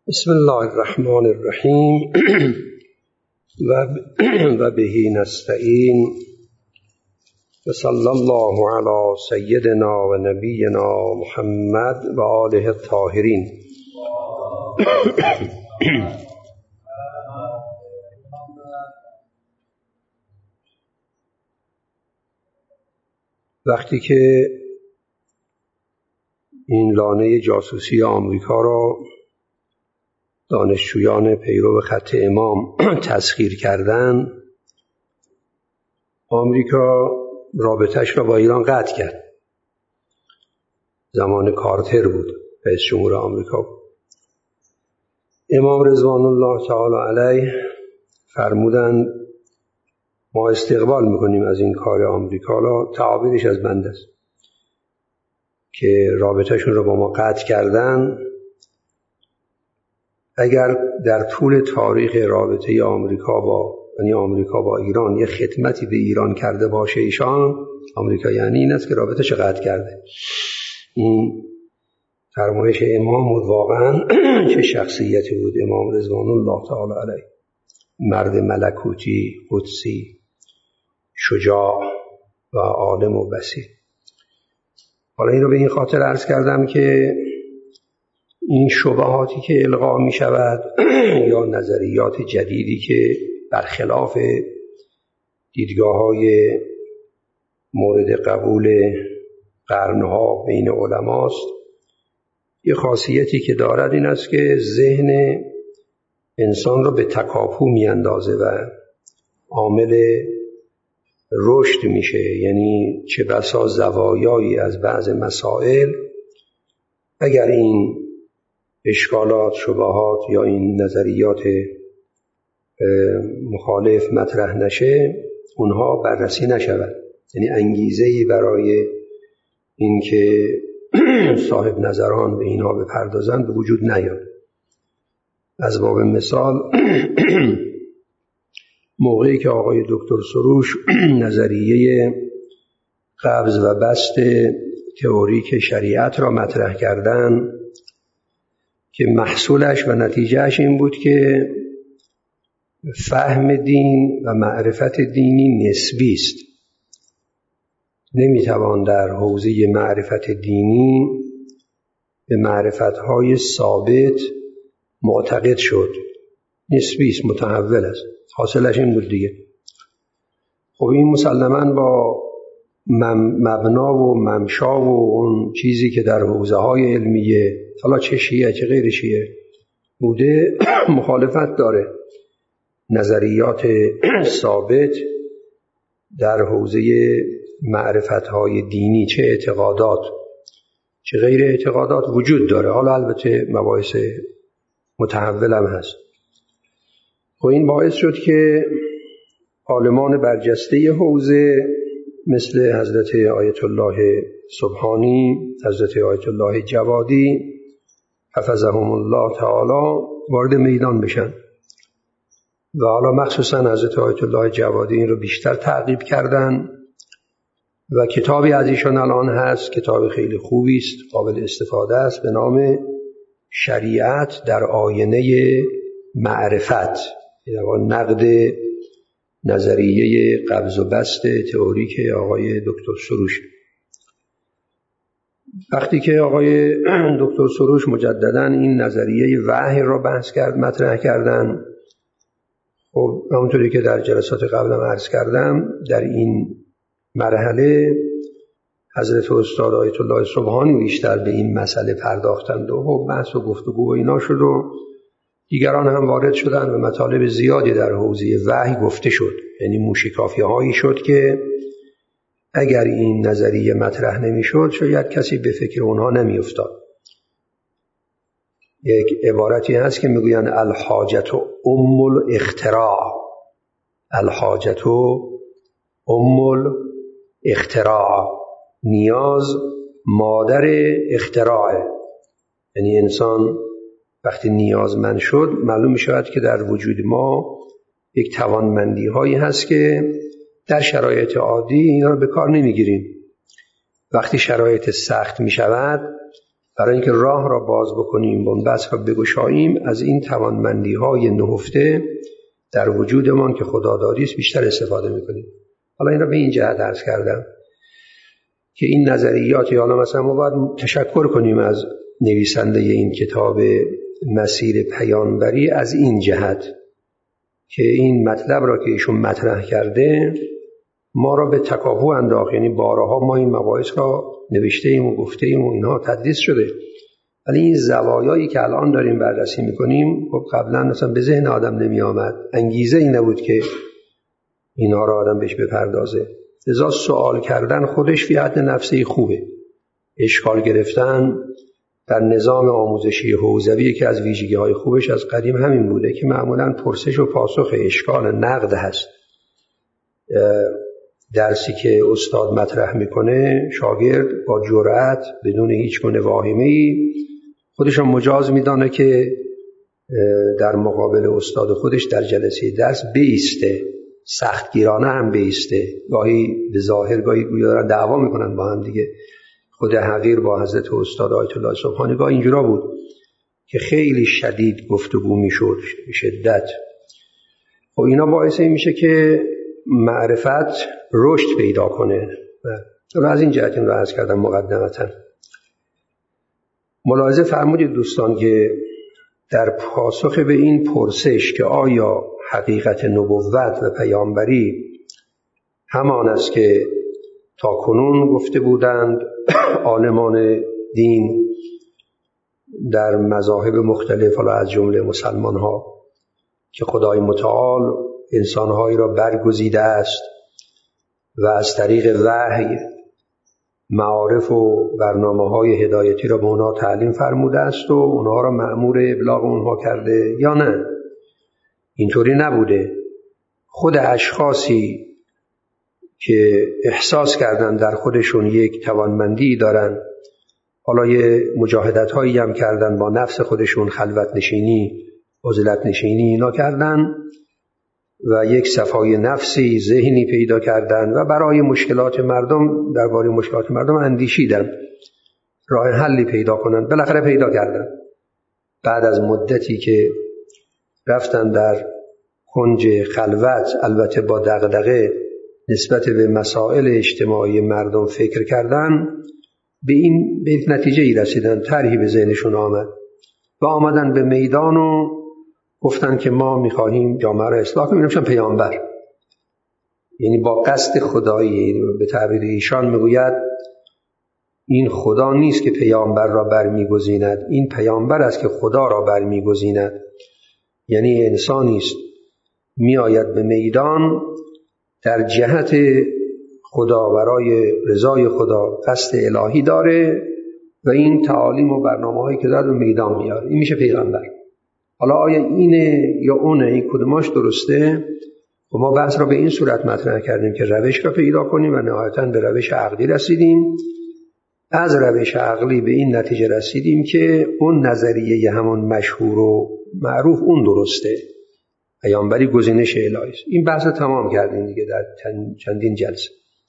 بسم الله الرحمن الرحیم و بهی نستعین و صلی الله علی سیدنا و نبینا محمد و آله الطاهرین. وقتی که این لانه جاسوسی آمریکا را دانشجویان پیرو خط امام تسخیر کردند، آمریکا رابطش را با ایران قطع کرد. زمان کارتر بود، رئیس جمهور آمریکا بود. امام رضوان الله تعالی علیه فرمودند ما استقبال میکنیم از این کار آمریکا را، تعابیرش از بنده است که رابطهشون را با ما قطع کردن. اگر در طول تاریخ رابطه آمریکا با ایران یه خدمتی به ایران کرده باشه ایشان، آمریکا یعنی این است که رابطه‌اش قطع کرده. این فرمایش امام بود. واقعا چه شخصیتی بود امام رضوان الله تعالی علیه، مرد ملکوتی، قدسی، شجاع و عالم و بصیر. حالا این رو به این خاطر عرض کردم که این شبهاتی که القا می شود یا نظریات جدیدی که برخلاف دیدگاه‌های مورد قبول قرنها بین علماست، یه خاصیتی که دارد این است که ذهن انسان را به تکاپو می اندازه و عامل رشد میشه. یعنی چه بسا زوایایی از بعض مسائل اگر این اشکالات، شبهات یا این نظریات مخالف مطرح نشه، اونها بررسی نشود. یعنی انگیزه‌ای برای این که صاحب نظران به اینها بپردازن به وجود نیاد. از باب مثال موقعی که آقای دکتر سروش نظریه قبض و بسط تئوریک شریعت را مطرح کردند که محصولش و نتیجهش این بود که فهم دین و معرفت دینی نسبی است. نمیتوان در حوزه معرفت دینی به معرفت‌های ثابت معتقد شد. نسبی است، متحول است. حاصلش این بود دیگه. خب این مسلماً با مبنا و ممشا و اون چیزی که در حوزه‌های علمیه، حالا چه شیعه چه غیر شیعه بوده، مخالفت داره. نظریات ثابت در حوزه معرفت‌های دینی، چه اعتقادات چه غیر اعتقادات، وجود داره. حالا البته مباحث متحول هم هست. و این باعث شد که عالمان برجسته حوزه مثل حضرت آیت الله سبحانی، حضرت آیت الله جوادی حفظهم الله تعالی وارد میدان بشن و حالا مخصوصا حضرت آیت الله جوادی این رو بیشتر تعقیب کردن و کتابی از ایشان الان هست، کتاب خیلی خوبی است، قابل استفاده است، به نام شریعت در آینه معرفت، یعنی نقد نظریه قبض و بسط تئوریک آقای دکتر سروش. وقتی که آقای دکتر سروش مجدداً این نظریه وحی را مطرح کردن، خب همونطوری که در جلسات قبلم عرض کردم، در این مرحله حضرت استاد آیت الله سبحانی بیشتر به این مسئله پرداختند و بحث و گفتگو و اینا شد و دیگران هم وارد شدند و مطالب زیادی در حوزه وحی گفته شد. یعنی موشکافی‌هایی شد که اگر این نظریه مطرح نمی‌شد شاید کسی به فکر اونها نمی‌افتاد. یک عبارتی هست که میگویند الحاجت ام الاختراع، الحاجت ام الاختراع، نیاز مادر اختراعه. یعنی انسان وقتی نیازمند شد معلوم می شود که در وجود ما یک توانمندی هایی هست که در شرایط عادی اینا رو به کار نمی گیریم. وقتی شرایط سخت می شود برای اینکه راه را باز بکنیم، بنبست را بگشاییم، از این توانمندی‌های نهفته در وجودمان که خدادادی است بیشتر استفاده می‌کنیم. حالا این را به این جهت عرض کردم که این نظریات، یا مثلا ما باید تشکر کنیم از نویسنده این کتاب مسیر پیامبری از این جهت که این مطلب را که ایشون مطرح کرده ما را به تکاپو انداخت. یعنی بارها ما این مباحث را نوشته ایم و گفته ایم و اینها تدریس شده، ولی این زوایایی که الان داریم بررسی میکنیم خب قبلا مثلا به ذهن آدم نمی آمد، انگیزه این نبود که اینها را آدم بهش بپردازه. لذا سوال کردن خودش فی حد نفسه خوبه. اشکال گرفتن در نظام آموزشی حوزوی که از ویژگی‌های خوبش از قدیم همین بوده که معمولاً پرسش و پاسخ، اشکال، نقد هست. درسی که استاد مطرح میکنه شاگرد با جرأت بدون هیچ گونه واهمه‌ای خودش را مجاز میدانه که در مقابل استاد خودش در جلسه درس بایسته، سختگیرانه هم بایسته. گاهی به ظاهر گاهی گویا دارن دعوا میکنن با هم دیگه. خود حقیر با حضرت استاد آیت الله سبحانی گاه اینجورا بود که خیلی شدید گفتگو میشد، شدت. خب اینا باعث این میشه که معرفت رشد پیدا کنه. و از این جهت این رو عرض کردم مقدمتا. ملاحظه فرمودید دوستان که در پاسخ به این پرسش که آیا حقیقت نبوت و پیامبری همان است که تا کنون گفته بودند عالمان دین در مذاهب مختلف، حالا از جمله مسلمان ها، که خدای متعال انسانهایی را برگزیده است و از طریق وحی معارف و برنامه‌های هدایتی را به اونها تعلیم فرموده است و اونها را مأمور ابلاغ اونها کرده، یا نه؟ اینطوری نبوده. خود اشخاصی که احساس کردن در خودشون یک توانمندی دارن، حالا یه مجاهدت هایی هم کردن با نفس خودشون، خلوت نشینی، عزلت نشینی اینا کردن و یک صفای نفسی، ذهنی پیدا کردن و برای مشکلات مردم، درباره مشکلات مردم اندیشیدن، راه حلی پیدا کنن. بالاخره پیدا کردن. بعد از مدتی که رفتن در کنج خلوت، البته با دغدغه نسبت به مسائل اجتماعی مردم فکر کردن، به این نتیجه رسیدن، طرحی به ذهنشون آمد و آمدن به میدان و گفتن که ما می‌خواهیم جامعه را اصلاح کنیم. اینم پیامبر، یعنی با قصد خدایی. به تعبیر ایشان میگوید این خدا نیست که پیامبر را برمیگزیند، این پیامبر است که خدا را برمیگزیند. یعنی انسانی است میآید به میدان در جهت خدا، برای رضای خدا، قصد الهی داره و این تعالیم و برنامه‌هایی که داره به میدان میاره. این میشه پیغمبر. حالا آیا اینه یا اونه، این کدوماش درسته؟ و ما بحث را به این صورت مطرح کردیم که روش را پیدا کنیم و نهایتاً به روش عقلی رسیدیم. از روش عقلی به این نتیجه رسیدیم که اون نظریه همون مشهور و معروف اون درسته، پیامبری گزینش الهی است. این بحث تمام کردیم دیگه در چندین جلسه.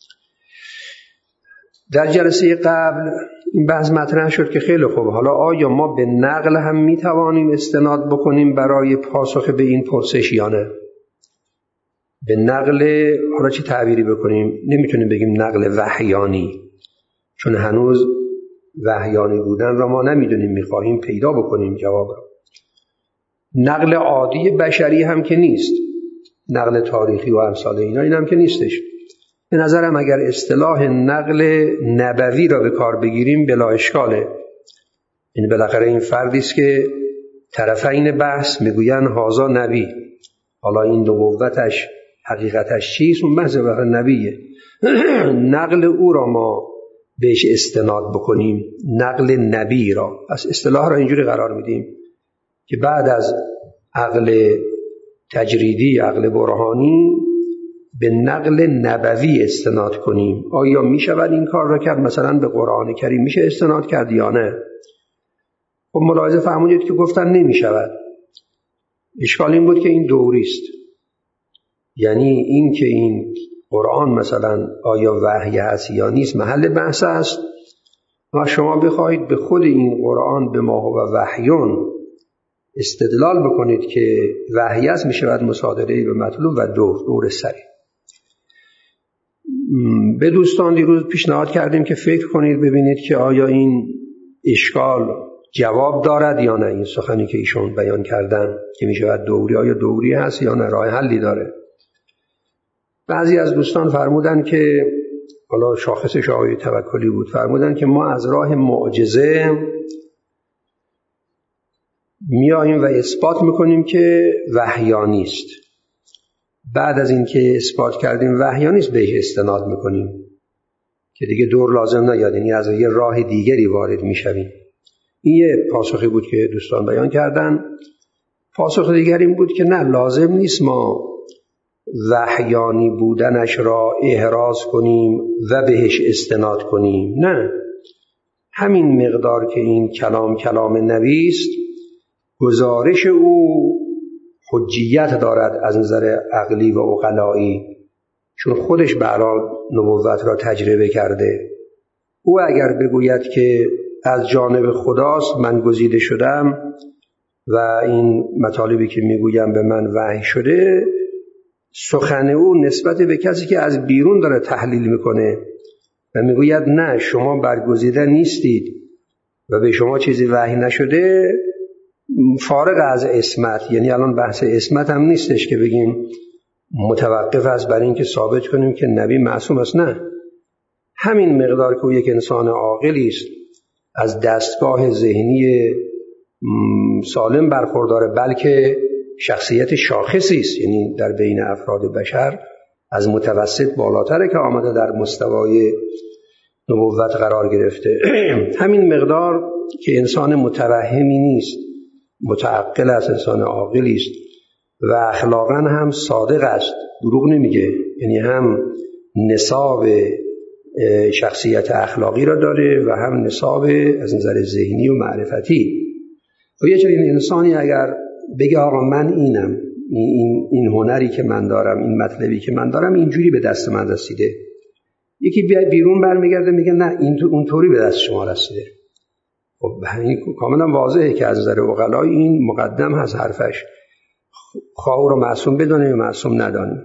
در جلسه قبل این بحث مطرح شد که خیلی خوب، حالا آیا ما به نقل هم میتوانیم استناد بکنیم برای پاسخ به این پرسش یا نه؟ به نقل، حالا چه تعبیری بکنیم؟ نمیتونیم بگیم نقل وحیانی، چون هنوز وحیانی بودن را ما نمیدونیم، میخواهیم پیدا بکنیم جواب را. نقل عادی بشری هم که نیست، نقل تاریخی و امثال اینا، این هم که نیستش. به نظرم اگر اصطلاح نقل نبوی را به کار بگیریم بلا اشکاله. این بالاخره این فردی است که طرفین بحث میگوین هازا نبی، حالا این نبوتش حقیقتش چیست؟ اون بحث واقعا نبیه. نقل او را ما بهش استناد بکنیم، نقل نبی را، پس اصطلاح را اینجوری قرار میدیم که بعد از عقل تجریدی، عقل برهانی، به نقل نبوی استناد کنیم. آیا می شود این کار را کرد؟ مثلا به قرآن کریم میشه استناد کرد یا نه؟ خب ملاحظه فرمودید که گفتن نمی شود. اشکال این بود که این دوری است. یعنی این که این قرآن مثلا آیا وحی هست یا نیست محل بحث است، و شما بخواهید به خود این قرآن به ما و وحیون استدلال بکنید که وحی است، میشود مصادره به مطلوب و دور سری. به دوستان دیروز پیشنهاد کردیم که فکر کنید ببینید که آیا این اشکال جواب دارد یا نه. این سخنی که ایشون بیان کردن که میشود دوری، آیا دوری هست یا نه، راه حلی داره. بعضی از دوستان فرمودن که حالا شاخصش آقای توکلی بود، فرمودن که ما از راه معجزه میاییم و اثبات میکنیم که وحیانی است. بعد از اینکه اثبات کردیم وحیانی است بهش استناد میکنیم که دیگه دور لازم نیاد، یعنی از یه راه دیگری وارد میشویم. این یه پاسخی بود که دوستان بیان کردن. پاسخ دیگر این بود که نه، لازم نیست ما وحیانی بودنش را احراز کنیم و بهش استناد کنیم. نه، همین مقدار که این کلام نبی است، گزارش او حجیت دارد از نظر عقلی و عقلایی، چون خودش به الان نبوت را تجربه کرده. او اگر بگوید که از جانب خداست من گزیده شدم و این مطالبی که میگویم به من وحی شده، سخن او نسبت به کسی که از بیرون داره تحلیل میکنه و میگوید نه شما برگزیده نیستید و به شما چیزی وحی نشده، فارغ از عصمت. یعنی الان بحث عصمت هم نیستش که بگیم متوقف است برای اینکه ثابت کنیم که نبی معصوم است. نه، همین مقدار که او یک انسان عاقلی است، از دستگاه ذهنی سالم برخورداره، بلکه شخصیت شاخصی است، یعنی در بین افراد بشر از متوسط بالاتره که آمده در مستوای نبوت قرار گرفته. همین مقدار که انسان متوهمی نیست، متعقل است، انسان عاقلی است و اخلاقا هم صادق است، دروغ نمیگه، یعنی هم نصاب شخصیت اخلاقی را داره و هم نصاب از نظر ذهنی و معرفتی. و یه چنین انسانی اگر بگه آقا من اینم، این هنری که من دارم، این مطلبی که من دارم اینجوری به دست من رسیده، یکی بیرون برمیگرده میگه نه این اونطوری به دست شما رسیده، خب این کاملا واضحه که از نظر عقلای این مقدم هست حرفش، خواه او رو معصوم بدانه یا معصوم ندانه.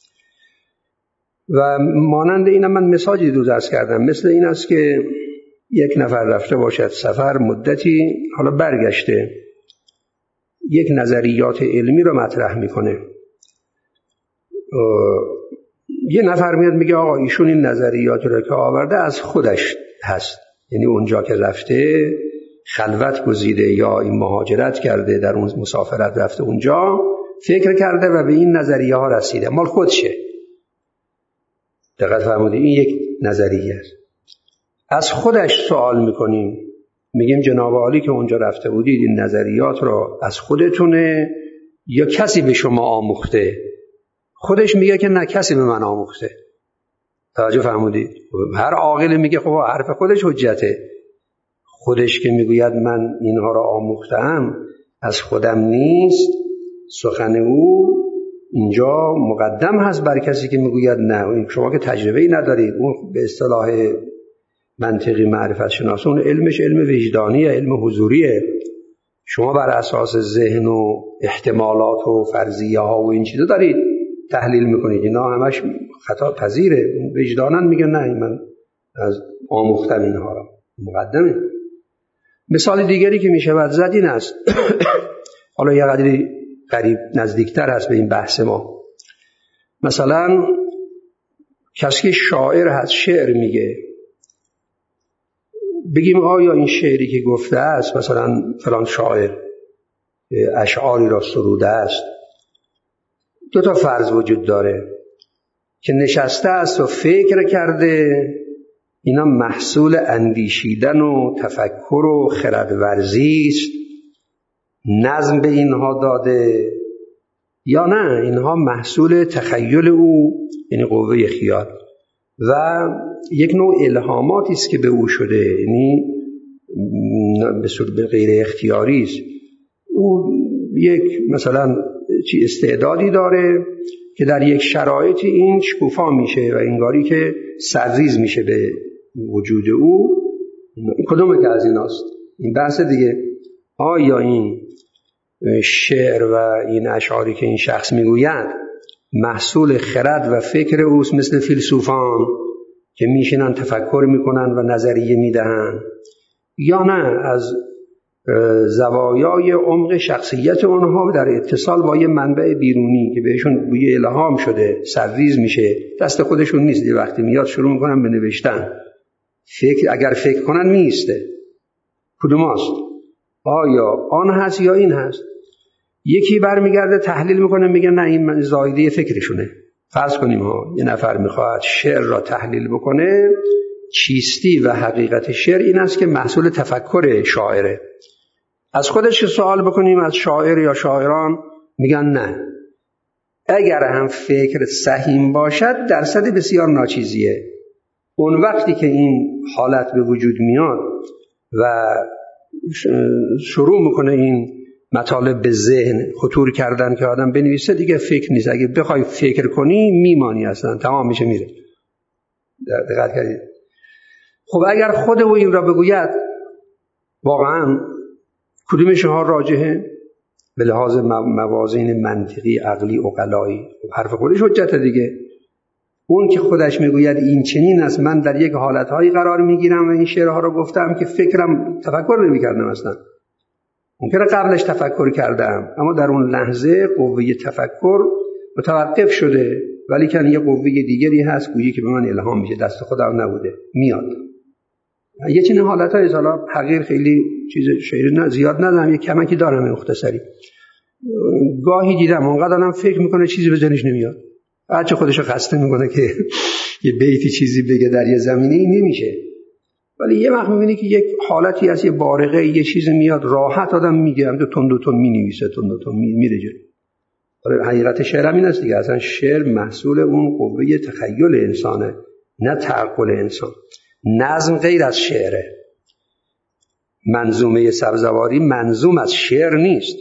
و مانند اینم من مثالی دیروز عرض کردم، مثل این است که یک نفر رفته باشد سفر مدتی، حالا برگشته یک نظریات علمی رو مطرح میکنه، یه نفر میاد میگه آقا ایشون این نظریات رو که آورده از خودش هست، یعنی اونجا که رفته خلوت گزیده یا این مهاجرت کرده، در اون مسافرت رفته اونجا فکر کرده و به این نظریه ها رسیده، مال خودشه. دقت فرمودید؟ این یک نظریه است. از خودش سوال میکنیم، میگیم جناب عالی که اونجا رفته بودید این نظریات رو از خودتونه یا کسی به شما آموخته؟ خودش میگه که نه، کسی به من آموخته. توجه فرمودید؟ هر عاقل میگه خب حرف خودش حجته. خودش که میگوید من اینها رو آموختم، از خودم نیست، سخن او اینجا مقدم هست بر کسی که میگوید نه، شما که تجربه‌ای ندارید. اون به اصطلاح منطقی معرفت شناس اون علمش علم وجدانیه، علم حضوریه. شما بر اساس ذهن و احتمالات و فرضیه ها و این چیزا دارید تحلیل میکنید، اینا همش خطا پذیره. وجداناً میگه نه من از آموختم اینها را، مقدمه. مثال دیگری که میشه زد این است حالا یه قدری قریب نزدیکتر هست به این بحث ما. مثلا کسی که شاعر هست شعر میگه، بگیم آیا این شعری که گفته است، مثلا فلان شاعر اشعاری را سروده است، دو تا فرض وجود داره که نشسته است و فکر کرده، اینا محصول اندیشیدن و تفکر و خردورزی است، نظم به اینها داده، یا نه اینها محصول تخیل او، یعنی قوه خیال و یک نوع الهاماتی است که به او شده، یعنی به صورت غیر اختیاری است. او یک مثلا استعدادی داره که در یک شرایطی این شکوفا میشه و انگاری که سرریز میشه به وجود او کدومه که از ایناست؟ این بحث دیگه. آیا این شعر و این اشعاری که این شخص میگوید محصول خرد و فکر اوست مثل فیلسوفان که میشینن تفکر میکنن و نظریه میدهن، یا نه از زوایای عمق شخصیت اونها در اتصال با یه منبع بیرونی که بهشون بوی الهام شده سرریز میشه، دست خودشون نیست، یه وقتی میاد شروع میکنن به نوشتن. اگر فکر کنن میسته. کدوم است؟ آیا آن هست یا این هست؟ یکی برمیگرده تحلیل میکنه میگه نه این زایده فکرشونه. فرض کنیم یه نفر میخواد شعر را تحلیل بکنه، چیستی و حقیقت شعر این است که محصول تفکر شاعره. از خودش سوال بکنیم از شاعر یا شاعران، میگن نه، اگر هم فکر سهیم باشد درصد بسیار ناچیزیه. اون وقتی که این حالت به وجود میاد و شروع میکنه این مطالب به ذهن خطور کردن که آدم بنویسه، دیگه فکر نیست. اگه بخوای فکر کنی میمانی، اصلا تمام میشه میره. دقت کردید؟ خب اگر خود او این را بگوید، واقعا کدوم شما راجحه به لحاظ موازین منطقی عقلی عقلایی؟ حرف خودش حجت دیگه. اون که خودش میگوید این چنین است، من در یک حالتهایی قرار میگیرم و این شعرها رو گفتم که فکرم تفکر نمیکردم اصلا. ممکنه قبلش تفکر کردم اما در اون لحظه قوه تفکر متوقف شده، ولی که یه قوه دیگری هست گویی که به من الهام میشه، دست خودم نبوده، میاد. یه چنین حالت‌های حالا حقیر خیلی چیز شعر زیاد ندارم، یه کمکی دارم مختصری. گاهی دیدم اونقدرم فکر میکنه چیزی به ذهنش نمیاد، بچه خودشو خسته میکنه که یه بیتی چیزی بگه در یه زمینه ای نمیشه، ولی یه وقت میبینی که یک حالتی از یه بارقه یه چیزی میاد راحت آدم میگه، هم تند و تند مینویسه، تند و تند میره جلو. حقیقت شعر هم این است دیگه، اصلا شعر محصول اون قوه تخیل انسانه، نه تعقل انسان. نظم غیر از شعره. منظومه سبزواری منظوم از شعر نیست.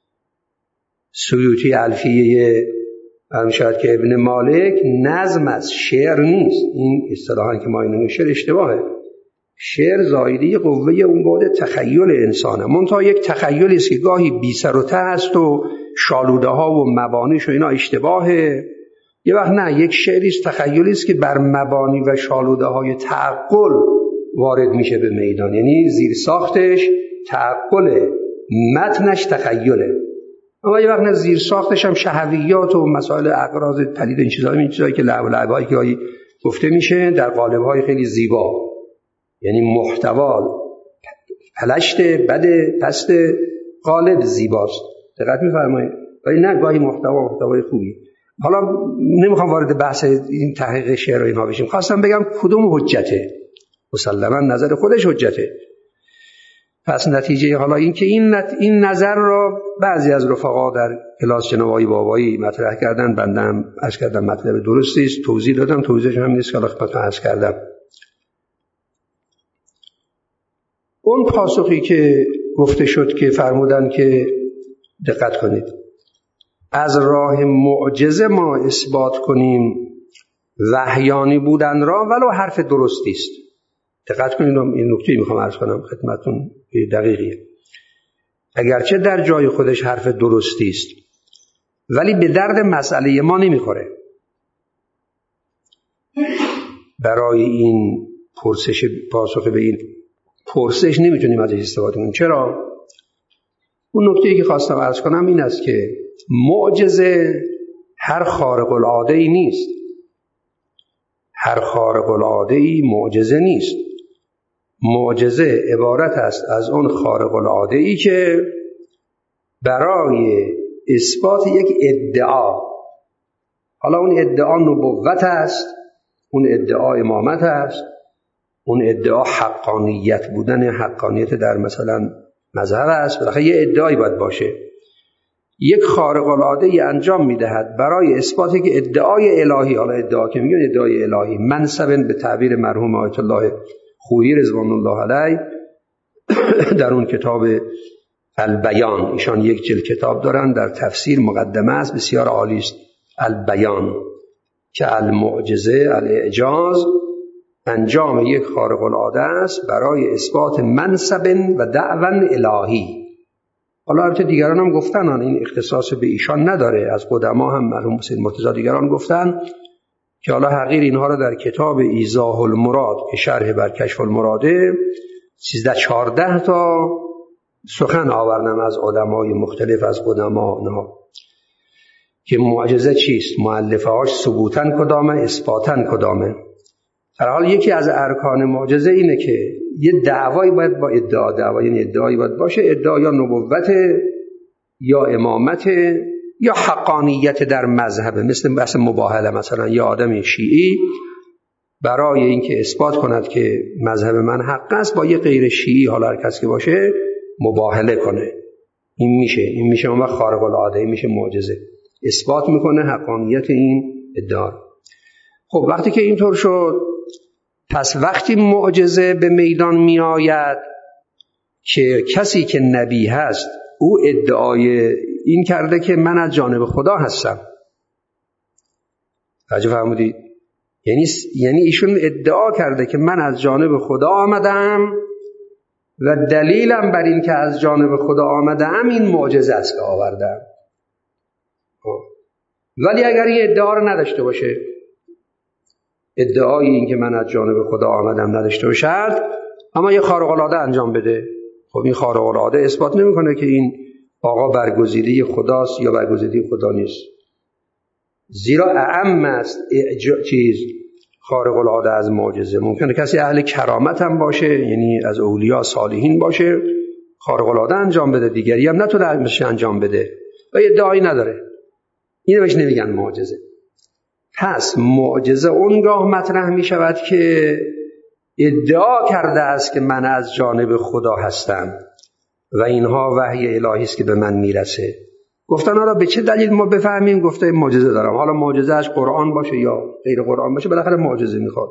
سیوطی الفیه شاید که ابن مالک نظم از شعر نیست. این اصطلاحاً که ما اینو شعر اشتباهه. شعر زایده قوه اون بعد تخیل انسانه. منتها یک تخیلی است که گاهی بی سر و ته است و شالوده ها و مبانیش و اینا اشتباهه. یه وقت نه، یک شعری است تخیلی است که بر مبانی و شالوده های تعقل وارد میشه به میدان، یعنی زیر ساختش تعقله، متنش تخیله. اما یه وقت نه، زیر ساختش هم شهویات و مسائل اغراض پلید، این چیزایی که لعبهایی که گفته میشه در قالب‌های خیلی زیبا، یعنی محتوا پلشت بد پست قالب زیباست. دقت می‌فرمایید؟ ولی نه، گاهی محتوای خوبی. حالا نمیخوام وارد بحث این تحقیق شعر و اینها بشیم، خواستم بگم کدوم حجته. مسلماً نظر خودش حجته. پس نتیجه حالا این که این نظر را بعضی از رفقا در کلاس جناب بابایی مطرح کردن، بنده هم عرض کردم مطلب درستی است، توضیح دادم، توضیحش هم نیست که خدمتتون عرض کردم. اون پاسخی که گفته شد که فرمودن که دقت کنید، از راه معجزه ما اثبات کنیم وحیانی بودن را ولو حرف درستی است. دقت کنید، این نکته میخوام عرض کنم خدمتتون دقیقیه. اگرچه در جای خودش حرف درستی است ولی به درد مسئله ما نمیخوره. برای این پرسش، پاسخ به این پرسش نمیتونیم ازش استفاده کنیم. چرا؟ اون نکته‌ای که خواستم عرض کنم این است که معجزه هر خارق العاده‌ای نیست. هر خارق العاده‌ای معجزه نیست. معجزه عبارت است از اون خارق العاده‌ای که برای اثبات یک ادعا، حالا اون ادعا نبوت است، اون ادعا امامت است، اون ادعا حقانیت بودن، حقانیت در مثلا مذهب است، بالاخره یه ادعایی باید باشه. یک خارق العاده‌ای انجام میدهد برای اثبات یک ادعای الهی. حالا ادعا که میگن ادعای الهی، منصب به تعبیر مرحوم آیت الله خویی رضوان الله علیه در اون کتاب البیان، ایشان یک جلد کتاب دارن در تفسیر، مقدمه است بسیار عالی است، البیان، که المعجزه، الاعجاز انجام یک خارق العاده است برای اثبات منصب و دعوا الهی. حالا البته دیگران هم گفتن، این اختصاص به ایشان نداره، از قدما هم مرحوم حسین مرتضی دیگران گفتن که حالا حقیر اینها رو در کتاب ایضاح المراد که شرح بر کشف المراده 13-14 تا سخن آوردم از علمای مختلف از قدما که معجزه چیست، مؤلفه هاش ثبوتن کدامه، اثباتن کدامه. در حال یکی از ارکان معجزه اینه که یه دعوایی باید با ادعا، یعنی ادعایی باید باشه، ادعا یا نبوت یا امامت یا حقانیت در مذهب، مثل بحث مباهله. مثلا یه آدم شیعی برای اینکه اثبات کند که مذهب من حق است با یه غیر شیعی، حالا هر کس که باشه، مباهله کنه. این میشه اون وقت خارق العاده، این میشه معجزه، اثبات میکنه حقانیت این ادعا. خب وقتی که اینطور شد، پس وقتی معجزه به میدان می آید که کسی که نبی هست او ادعای این کرده که من از جانب خدا هستم. توجه فرمودید؟ یعنی ایشون ادعا کرده که من از جانب خدا آمدم و دلیلم بر این که از جانب خدا آمدم این معجزه است که آوردم. ولی اگر این ادعا رو نداشته باشه، ادعای این که من از جانب خدا آمدم نداشته باشه، اما یه خارق العاده انجام بده، خب این خارق العاده اثبات نمیکنه که این آقا برگزیده خداست یا برگزیده خدا نیست. زیرا اعم است خارق العاده از معجزه. ممکنه کسی اهل کرامت هم باشه، یعنی از اولیاء صالحین باشه، خارق العاده انجام بده، دیگری هم نتونه انجام بده و ادعایی نداره، اینو بهش نمیگن معجزه. پس معجزه اونگاه مطرح می شود که ادعا کرده است که من از جانب خدا هستم و اینها وحی الهی است که به من میرسه. گفتن حالا به چه دلیل ما بفهمیم؟ گفته معجزه دارم. حالا معجزه اش قرآن باشه یا غیر قرآن باشه، بالاخره معجزه میخواد.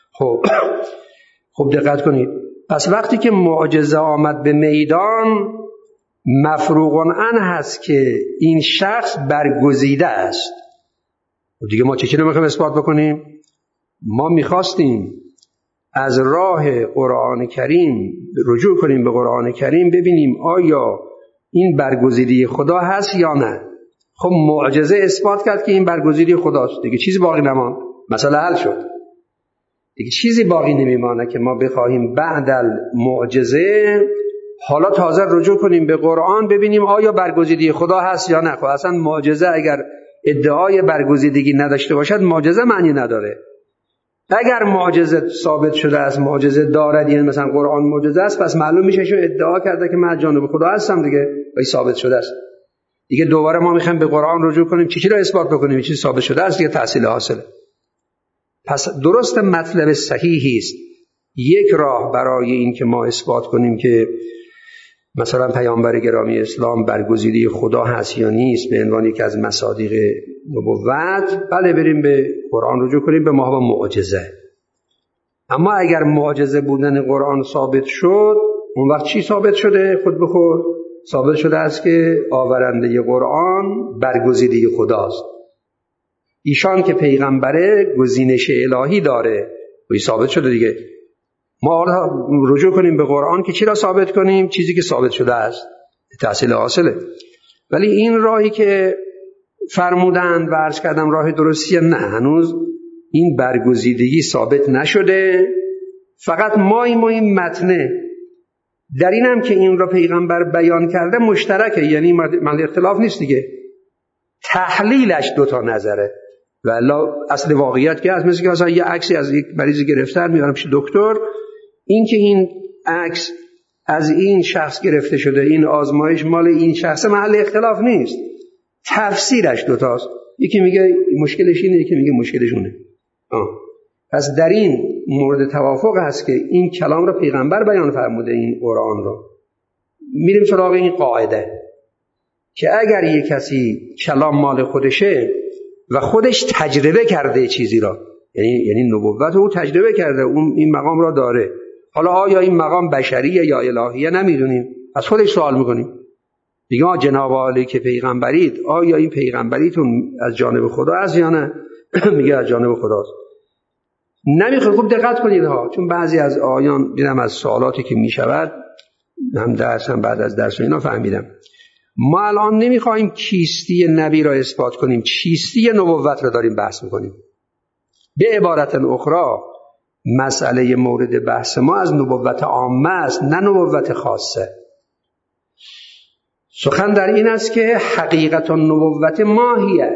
خب دقت کنید. پس وقتی که معجزه آمد به میدان، مفروغ عنه هست که این شخص برگزیده است. دیگه ما چه میخوایم اثبات بکنیم؟ ما میخواستیم از راه قرآن کریم رجوع کنیم به قرآن کریم، ببینیم آیا این برگزیده خدا هست یا نه. خب معجزه اثبات کرد که این برگزیده خداست، دیگه چیزی باقی نماند، مسئله حل شد. دیگه چیزی باقی نمیمانه که ما بخواهیم بعد المعجزه حالا تازه رجوع کنیم به قرآن ببینیم آیا برگزیده خدا هست یا نه. خب اصلا معجزه اگر ادعای برگزیدگی نداشته باشد، معجزه معنی نداره. اگر معجزه ثابت شده است، معجزه دارد، یعنی مثلا قرآن معجزه است، پس معلوم میشه که ادعا کرده که من از جانب خدا هستم دیگه، و ثابت شده است. دیگه دوباره ما میخوایم به قرآن رجوع کنیم چی رو اثبات بکنیم؟ چیزی ثابت شده است دیگه، تحصیل حاصله. پس درست مطلب صحیحی است. یک راه برای این که ما اثبات کنیم که مثلا پیامبر گرامی اسلام برگزیده خدا هست یا نیست به عنوان یکی از مصادیق نبوت، بله بریم به قرآن رجوع کنیم، به ما معجزه. اما اگر معجزه بودن قرآن ثابت شد، اون وقت چی ثابت شده؟ خود به خود ثابت شده است که آورنده قرآن برگزیده خداست. ایشان که پیغمبره گزینش الهی داره، و ثابت شده دیگه. ما رجوع کنیم به قرآن که چی را ثابت کنیم؟ چیزی که ثابت شده است، تحصیل حاصله. ولی این راهی که فرمودند و عرض کردم راه درستیه، نه، هنوز این برگزیدگی ثابت نشده. فقط ما این متنه در این هم که این را پیغمبر بیان کرده مشترکه، یعنی محل اختلاف نیست دیگه. تحلیلش دوتا نظره. والا اصل واقعیت که از مثل که مثلا یه عکسی از یک مریضی گرفتن میارم پیش دکتر، این که این عکس از این شخص گرفته شده، این آزمایش مال این شخص، محل اختلاف نیست. تفسیرش دوتاست، یکی میگه مشکلش اینه، یکی میگه مشکلش اونه. پس در این مورد توافق هست که این کلام رو پیغمبر بیان فرموده، این قرآن رو. میریم سراغ این قاعده که اگر یک کسی کلام مال خودشه و خودش تجربه کرده چیزی را، یعنی نبوت رو تجربه کرده، اون این مقام را داره، حالا آیا این مقام بشریه یا الهیه نمیدونیم، از خودش سوال میکنیم، میگه جناب عالی که پیغمبرید، آیا این پیغمبریتون از جانب خدا است یا نه؟ میگه از جانب خداست. نمیخواد. خوب دقت کنید ها، چون بعضی از آیان میرم از سوالاتی که میشود هم درس هم بعد از درس اینا فهمیدم. ما الان نمیخوایم کیستی نبی را اثبات کنیم، چیستی نبوت را داریم بحث میکنیم. به عبارت اخرى مسئله مورد بحث ما از نبوت عامه است، نه نبوت خاصه. سخن در این است که حقیقت النبوت ماهیه،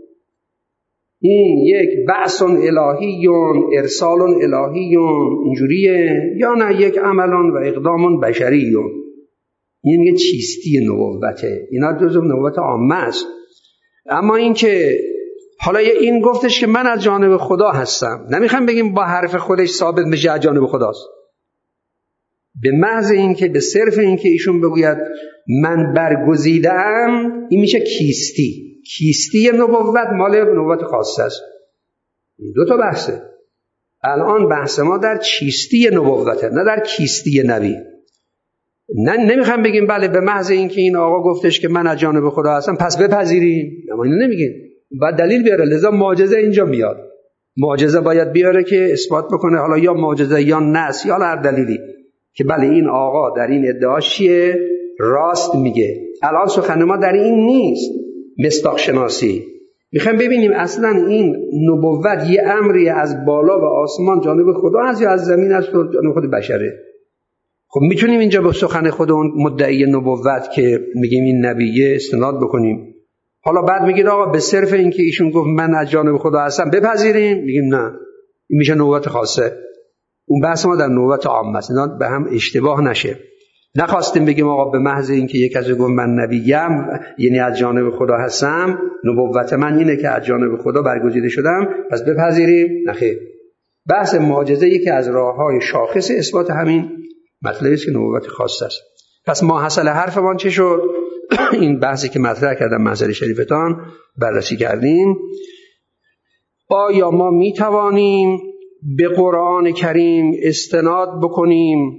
این یک بعث الهیون، ارسال الهیون اینجوریه، یا نه یک عمل و اقدام بشریون. این میگه چیستی نبوته، اینا جزء نبوت عامه است. اما این که حالا این گفتش که من از جانب خدا هستم، نمیخوام بگیم با حرف خودش ثابت میشه از جانب خداست. به محض این که به صرف این که ایشون بگوید من برگزیدم، این میشه کیستی. کیستی نبوت مال نبوت خاصه است. دو تا بحثه. الان بحث ما در چیستی نبوته، نه در کیستی نبی. نمیخوام بگیم بله به محض این که این آقا گفتش که من از جانب خدا هستم پس بپذیریم. اما اینو نمیگیم، باید دلیل بیاره. لذا معجزه اینجا میاد. معجزه باید بیاره که اثبات بکنه، حالا یا معجزه یا نس یا هر دلیلی که بله این آقا در این ادعاش چیه، راست میگه. الان سخن ما در این نیست، مصداق شناسی. میخوایم ببینیم اصلا این نبوت یه امری از بالا و آسمان جانب خدا هست یا از زمین است و جانب خود بشره. خب میتونیم اینجا به سخن خود اون مدعی نبوت که میگیم این نبیه استناد بکنیم. حالا بعد میگید آقا به صرف این که ایشون گفت من از جانب خدا هستم بپذیریم، میگیم نه، این میشه نبوت خاصه. اون بحث ما در نبوت عامه است، اینا به هم اشتباه نشه. نخواستیم بگیم آقا به محض این که یک کسی گفت من نبیم یعنی از جانب خدا هستم، نبوت من اینه که از جانب خدا برگزیده شدم پس بپذیریم. نخیر. بحث معجزه یکی از راههای شاخص اثبات همین مطلبی است که نبوت خاصه است. پس ما حاصل حرفمان چه شد؟ این بحثی که مطرح کردم محضر شریفتان بررسی کردیم. آیا ما می توانیم به قرآن کریم استناد بکنیم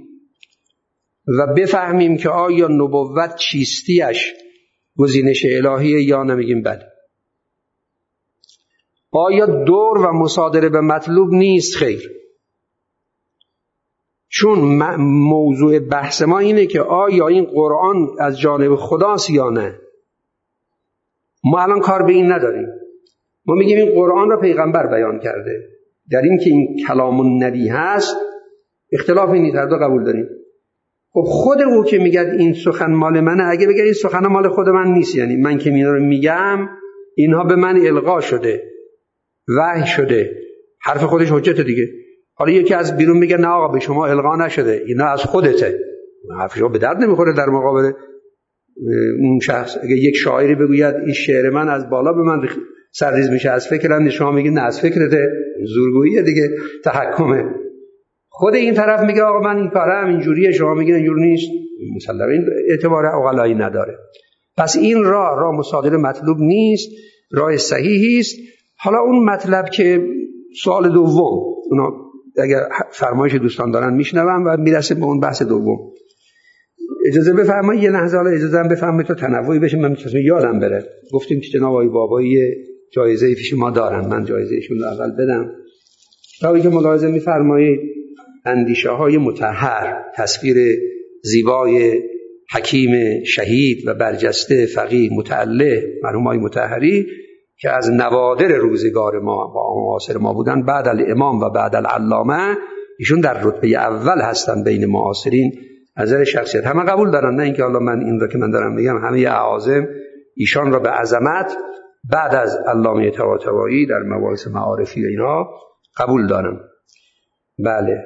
و بفهمیم که آیا نبوت چیستیش گزینش الهیه یا نمیگیم بله؟ آیا دور و مصادره به مطلوب نیست؟ خیر. چون موضوع بحث ما اینه که آیا این قرآن از جانب خداست یا نه. ما الان کار به این نداریم. ما میگیم این قرآن را پیغمبر بیان کرده. در این که این کلام النبی هست اختلافی نیست، هر دو قبول داریم. خب خود او که میگه این سخن مال منه، اگه بگه این سخن مال خود من نیست، یعنی من که اینا رو میگم اینها به من القا شده، وحی شده، حرف خودش حجت دیگه. حالا یکی از بیرون میگه نه آقا به شما القا نشده، اینا از خودته، حرف شما به درد نمیخوره در مقابل اون شخص. اگه یک شاعری بگوید این شعر من از بالا به من سرریز میشه از فکرم، شما میگید نه از فکرته، زورگوییه دیگه، تحکمه. خود این طرف میگه آقا من این کارم اینجوریه، شما میگید اینجور نیست، مسلماً این اعتبار عقلایی نداره. پس این راه مصادره مطلوب نیست، راه صحیحی است. حالا اون مطلب که سوال دوم، اونا اگر فرمایش دوستان دارن میشنوم و میرسه به اون بحث دوم. اجازه بفرمایید یه لحظه، حالا اجازه هم بفرمایید تا تنوعی بشه، من می‌خواستم یادم بره. گفتیم که جناب آقای بابایی جایزه پیش ما دارن، من جایزه ایشون رو اول بدم. تا که ملاحظه می‌فرمایید اندیشه‌های مطهر، تصویر زیبای حکیم شهید و برجسته فقیه متعلق مرحوم آقای مطهری که از نوادر روزگار ما با معاصر ما بودن، بعد الامام و بعد العلامه، ایشون در رتبه اول هستن بین معاصرین از نظر شخصیت. همه قبول دارن، نه اینکه حالا من این رو که من دارم میگم همه اعاظم ایشان را به عظمت بعد از علامه طباطبایی در مباحث معارفی و اینا قبول دارن. بله،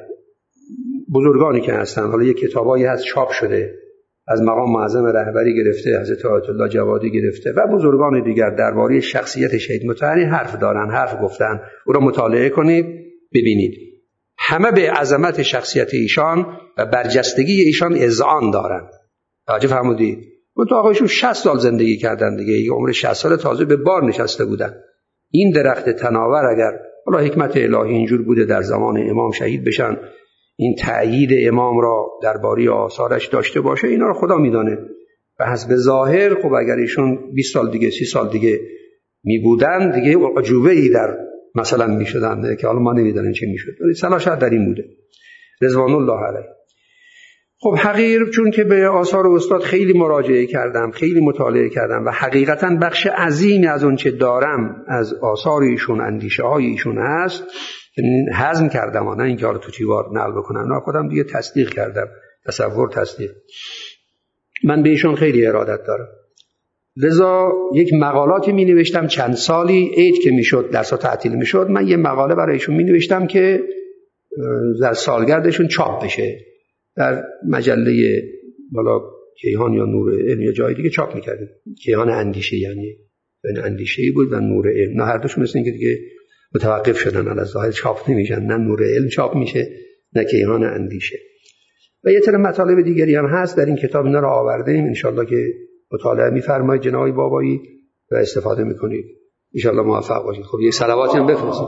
بزرگانی که هستن. حالا یک کتابایی هست چاپ شده از مقام معظم رهبری گرفته، حضرت آیت الله جوادی گرفته و بزرگان دیگر درباره شخصیت شهید مطهری حرف دارن، حرف گفتن. او را مطالعه کنید ببینید. همه به عظمت شخصیت ایشان و برجستگی ایشان اذعان دارن. توجه فرمودید؟ اون تو آقایشون 60 سال زندگی کردن دیگه، یه عمر 60 سال تازه به بار نشسته بودن. این درخت تناور اگر حالا حکمت الهی اینجور بوده در زمان امام شهید بشن، این تأیید امام را درباره آثارش داشته باشه، اینا رو خدا میدانه. به حسب ظاهر خب اگر ایشون 20 سال دیگه 30 سال دیگه می بودن دیگه عجوبه ای در مثلا میشدن که حالا ما نمیدونیم چه میشد. اصطلاح شاید در این بوده رضوان الله علیه. خب حقیر، چون که به آثار استاد خیلی مراجعه کردم، خیلی مطالعه کردم و حقیقتا بخش عظیمی از اون چه دارم از آثار ایشون، اندیشه های ایشون هست، هضم کردم، نه اینکه حالا تو تیوار نقل بکنم، نه خودم دیگه تصدیق کردم، تصدیق. من به ایشون خیلی ارادت دارم. لذا یک مقالاتی می نوشتم چند سالی، عید که میشد، درس‌ها تعطیل میشد، من یه مقاله برای ایشون می نوشتم که در سالگردشون چاپ بشه در مجله بالا کیهان یا نور علم یا جای دیگه چاپ میکردیم. کیهان اندیشه، یعنی بین اندیشه‌ای بود و نور علم، نه هر دوشون مثل این که دیگه متوقف شدن، از ظاهر چاپ نمیشن، نه نور علم چاپ میشه نه کیهان اندیشه. و یه طرح مطالب دیگری هم هست در این کتاب، اینا رو آوردیم، انشالله که مطالعه میفرمایید جناب بابایی و استفاده میکنید، انشالله موفق باشید. خب یک صلواتی هم بفرستید.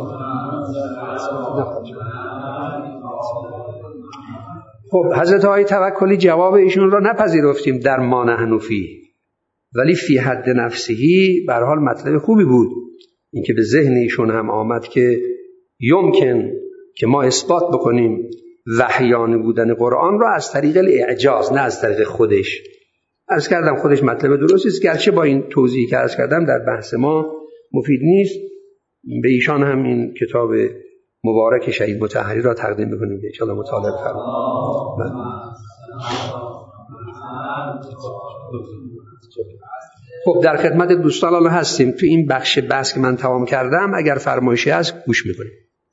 خب حضرت آقای توکلی جواب ایشون را نپذیرفتیم در ما نحن فیه، ولی فی حد نفسهی به هر حال مطلب خوبی بود. اینکه به ذهن ایشون هم آمد که یمکن که ما اثبات بکنیم وحیانه بودن قرآن را از طریق الاعجاز، نه از طریق خودش. عرض کردم خودش مطلب درستی است، گرچه با این توضیحی که عرض کردم در بحث ما مفید نیست. به ایشان هم این کتاب مبارک شهید مطهری را تقدیم بکنیم که انشاءالله مطالعه فرمایید. خب در خدمت دوستان الان هستیم. تو این بخش بحث که من تمام کردم اگر فرمایشی هست گوش میکنیم.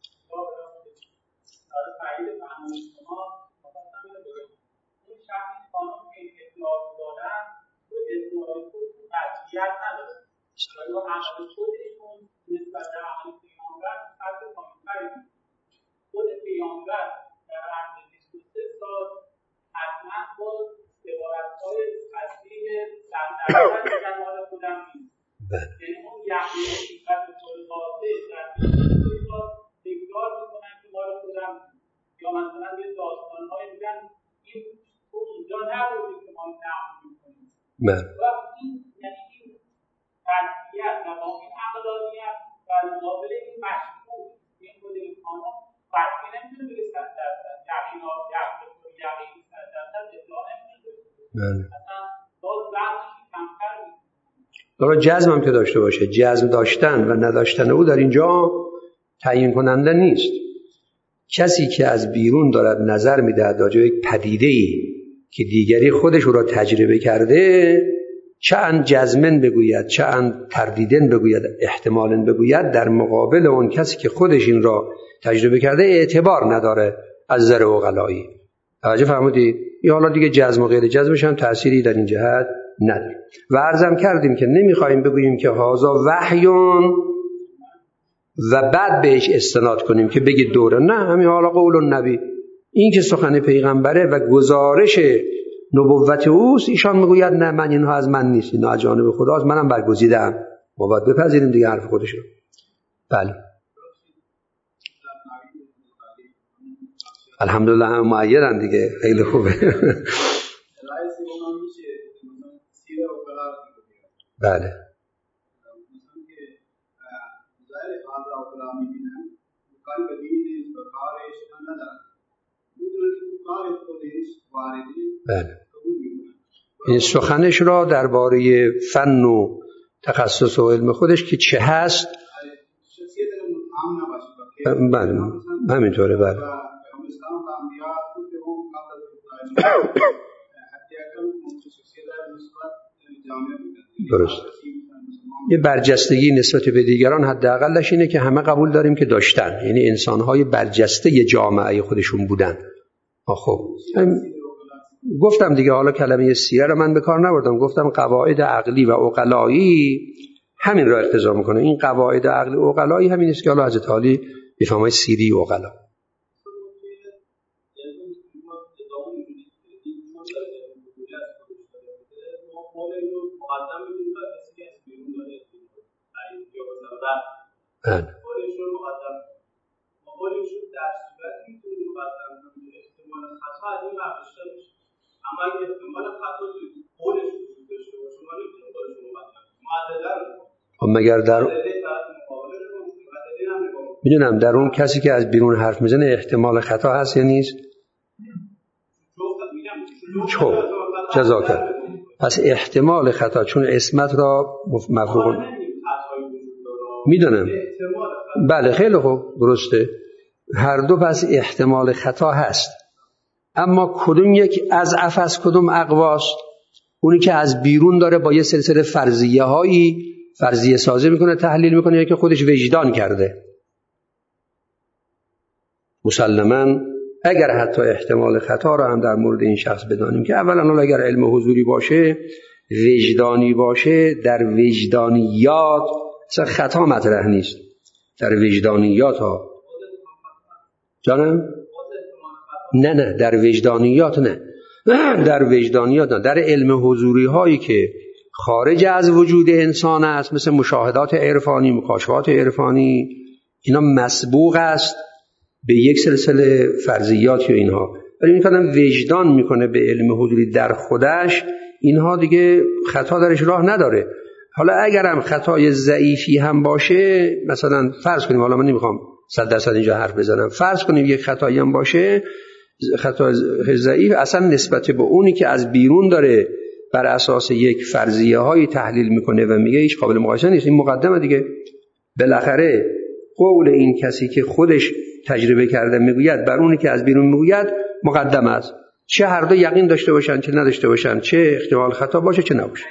خود پیامبر در عهد 23 سال حتما با عبارت‌های تصدیق در جمال خودم نیست. یعنی اون یحیی و به طور واضح در 23 سال تکرار می‌کنن که مال خودم نیست. یا مثلا یه داستان‌هایی میگن این اونجا نبوده که ما نقل می‌کنیم. و این یعنی این ترکیت و با این عقلانیت و مقابل این مشکوک این خود این خانم فرقی نمیتونه بگه 100% یقینا یقین 100% اطلاع نمیتونه اصلا باز بحثی کمتر داره. جزم هم که داشته باشه، جزم داشتن و نداشتن او در اینجا تعیین کننده نیست. کسی که از بیرون دارد نظر میده راجع به یک پدیده‌ای که دیگری خودش او را تجربه کرده، چه ان جزمن بگوید چه ان تردیدن بگوید احتمالن بگوید، در مقابل اون کسی که خودش این را تجربه کرده اعتبار نداره از نظر عقلایی. توجه فرمودید؟ این حالا دیگه جزم و غیر جزمش هم تأثیری در این جهت نداره. و عرضم کردیم که نمیخوایم بگوییم که هذا وحیون و بعد بهش استناد کنیم که بگید دوره، نه، همین حالا قول النبی، این که سخن پیغمبره و گزارش نبوت اوست. ایشان میگوید نه من اینها از من نیست، اینا از جانب خداست، منم برگزیدم. ما باید بپذیریم دیگه حرف خودش رو. بله الحمدلله هم معیرن دیگه، خیلی خوبه. بله بله این سخنش را درباره فن و تخصص و علم خودش که چه هست، بله همینطوره. بله درست. یه برجستگی نسبت به دیگران حداقلش اینه که همه قبول داریم که داشتن، یعنی انسان‌های برجسته ی جامعه خودشون بودن. خب گفتم دیگه، حالا کلمه سیره رو من به کار نبردم، گفتم قواعد عقلی و عقلایی همین را اقتضا میکنه. این قواعد عقلی و عقلایی همین است که حالا حضرت علی بفرمایید سیری و عقلا. مگر در میدونم در اون کسی که از بیرون حرف میزنه احتمال خطا هست یا نیست؟ جزاک. پس احتمال خطا، چون اسمت را مفروغ میدونم. بله خیلی خوب، درسته، هر دو پس احتمال خطا هست. اما کدوم یک اضعف از کدوم اقواست؟ اونی که از بیرون داره با یه سلسله فرضیه هایی فرضیه سازی میکنه، تحلیل میکنه، یا که خودش وجدان کرده. مسلماً اگر حتی احتمال خطا رو هم در مورد این شخص بدانیم که اولا اگر علم حضوری باشه، وجدانی باشه، در وجدانیات اصلا خطا مطرح نیست. در وجدانیات ها جانم؟ نه در وجدانیات نه. در وجدانیات نه. در علم حضوری هایی که خارج از وجود انسان است، مثل مشاهدات عرفانی، مکاشفات عرفانی، اینا مسبوق است به یک سلسله فرضیات و اینها، ولی میکنم وجدان میکنه به علم حضوری در خودش، اینها دیگه خطا درش راه نداره. حالا اگرم خطای ضعیفی هم باشه، مثلا فرض کنیم، حالا من نمیخوام 100% اینجا حرف بزنم، فرض کنیم یک خطایی هم باشه، خطا ضعیف، اصلا نسبت به اونی که از بیرون داره بر اساس یک فرضیه های تحلیل میکنه و میگه هیچ قابل مقایسه نیست، این مقدمه دیگه. بالاخره قول این کسی که خودش تجربه کرده میگوید بر اونی که از بیرون میگوید مقدم است، چه هر دو یقین داشته باشن چه نداشته باشن، چه احتمال خطا باشه چه نباشه.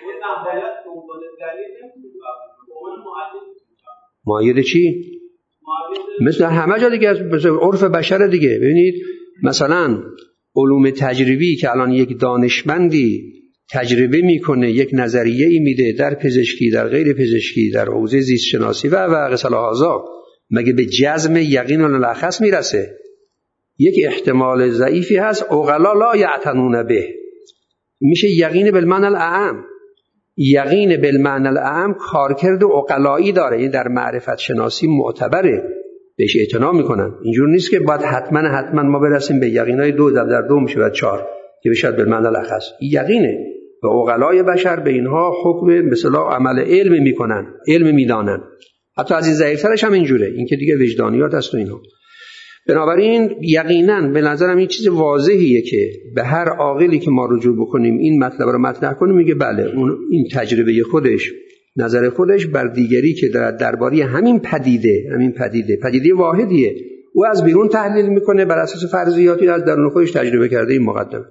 مؤید چی؟ مثل همه جا دیگه، مثل عرف بشر دیگه. ببینید مثلا علوم تجربی که الان یک دانشمندی تجربه میکنه، یک نظریه ای میده در پزشکی، در غیر پزشکی، در حوزه زیست شناسی و غسل هذا، مگه به جزم یقین ملخص میرسه؟ یک احتمال ضعیفی هست، عقلا لا یعتنون به، میشه یقین بالمعنی الاعم. یقین بالمعنی الاعم کارکرد عقلایی داره، این در معرفت شناسی معتبره، بهش اعتنا میکنن. اینجور نیست که باید حتما ما برسیم به یقینای 2 در 2 میشه و 4 که بشه بالمعنی الاخص. یقینه و عقلای بشر به اینها حکم مثلا عمل علم میکنن، علم میدانن. حتی از این ضعیفترش هم اینجوره، این که دیگه وجدانیات است و اینا. بنابراین یقینا به نظرم این چیز واضحیه که به هر عاقلی که ما رجوع بکنیم این مطلب رو مطرح کنیم، میگه بله اون این تجربه خودش، نظر خودش بر دیگری که درباره همین پدیده واحدیه، او از بیرون تحلیل میکنه بر اساس فرضیاتی از درون خودش تجربه کرده، این مقدمه.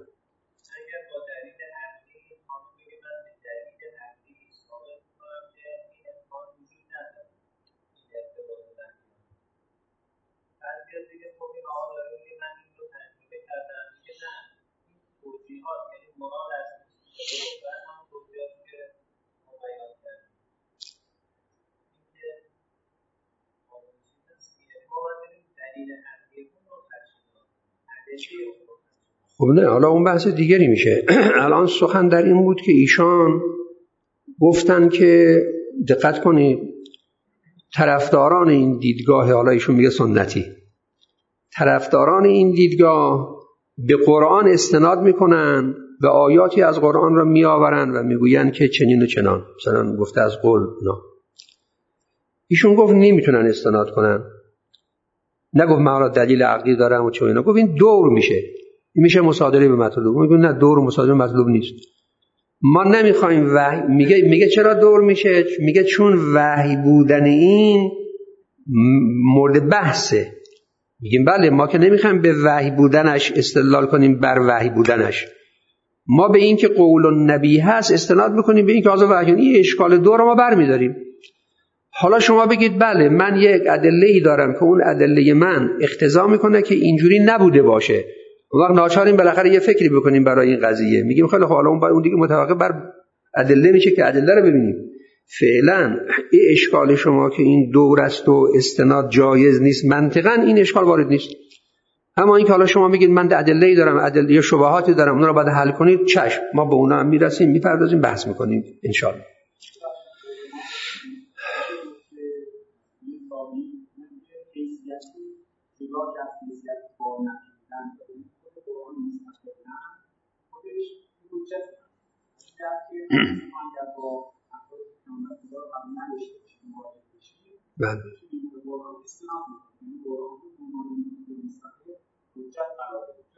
خب نه، حالا اون بحث دیگری میشه. الان سخن در این بود که ایشان گفتن که دقت کنید، طرفداران این دیدگاه، حالا ایشون میگه سنتی، طرفداران این دیدگاه به قرآن استناد میکنن و آیاتی از قرآن را میآورن و میگوین که چنین و چنان، مثلا گفته از قول نه. ایشون گفت نمیتونن استناد کنن، نگفت من حالا دلیل عقلی دارم و چه اینا، گفت این دور میشه، این میشه مصادره به مطلوب. میگه نه، دور و مصادره به مطلوب نیست، ما نمیخوایم وحی. میگه چرا دور میشه؟ میگه چون وحی بودن این مورد بحثه. میگیم بله، ما که نمیخوایم به وحی بودنش استدلال کنیم بر وحی بودنش، ما به این که قول النبی هست استناد میکنیم به این که آزا وحی، این اشکال دور رو ما برمیداریم. حالا شما بگید بله من یک ادله‌ای دارم که اون ادله من اقتضا میکنه که اینجوری نبوده باشه، اون وقت ناچاریم بالاخره یه فکری بکنیم برای این قضیه. میگیم خیلی خب، حالا اون دیگه متوقف بر ادله میشه که ادله رو ببینیم. فعلا این اشکال شما که این دور است و استناد جایز نیست، منطقاً این اشکال وارد نیست. اما این که حالا شما میگید من ادله‌ای دارم، ادله یا شبهاتی دارم، اونا رو باید حل کنید، چشم، ما به اونا هم میرسیم، میپردازیم، بحث میکنیم ان شاء الله.